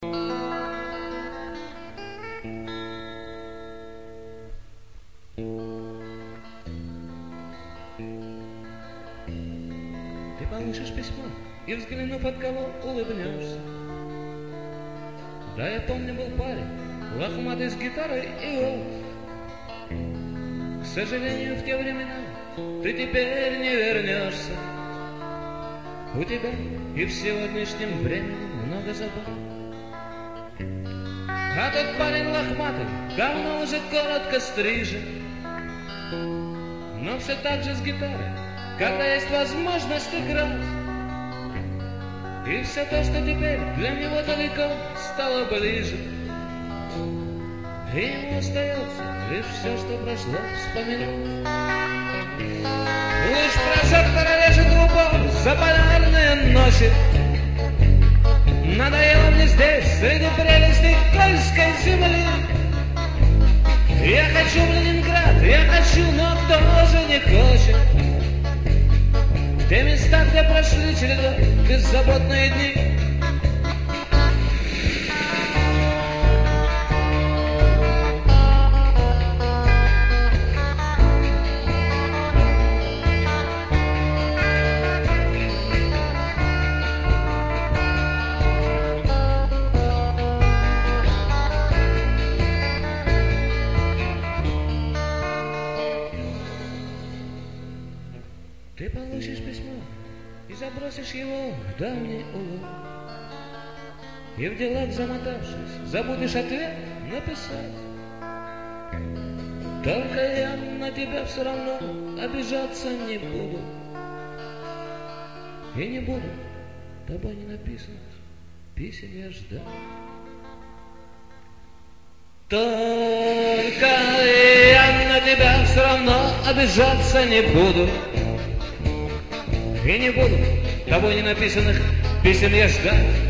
Ты получишь письмо и, взглянув, от кого улыбнешься. Да, я помню, был парень, лохматый с гитарой и голос. К сожалению, в те времена ты теперь не вернешься. У тебя и в сегодняшнем времени много забот. А тот парень лохматый давно уже коротко стрижен, но все так же с гитарой, когда есть возможность играть. И все то, что теперь для него далеко, стало ближе. И ему остается лишь все, что прошло, вспоминать. Луч прожектора режет в упор за полярные ночи. Надоело мне здесь, среди прелестей Кольской земли. Я хочу в Ленинград, я хочу, но кто же не хочет? В те места, где прошли чередой беззаботные дни. Ты получишь письмо и забросишь его в давний угол. И в делах замотавшись, забудешь ответ написать. Только я на тебя все равно обижаться не буду. И не буду тобой не написанных писем я ждать. Только я на тебя все равно обижаться не буду. И не буду тобой не написанных писем я ждать.